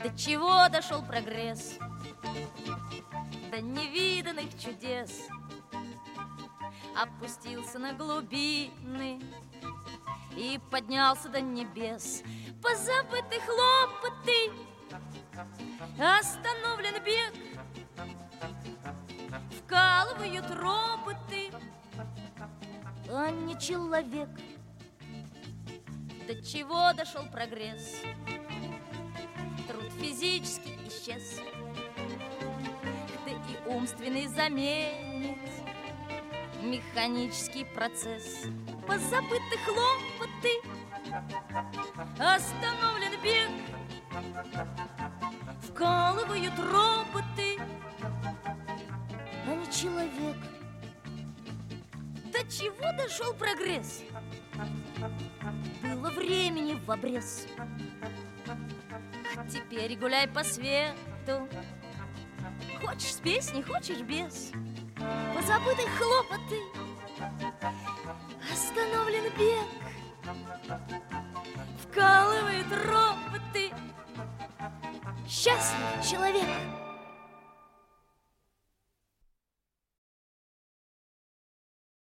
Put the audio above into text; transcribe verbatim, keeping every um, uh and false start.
До чего дошел прогресс? До невиданных чудес. Опустился на глубины и поднялся до небес. Позабыты хлопоты, остановлен бег, вкалывают роботы, а не человек. До чего дошел прогресс? Труд физически исчез, да и умственный заменит механический процесс. Позабыты хлопоты, остановлен бег, вкалывают роботы, а не человек. До чего дошел прогресс? Было времени в обрез, а теперь гуляй по свету. Хочешь с песней, хочешь без. Позабыты хлопоты, остановлен бег, вкалывают роботы. Счастлив человек.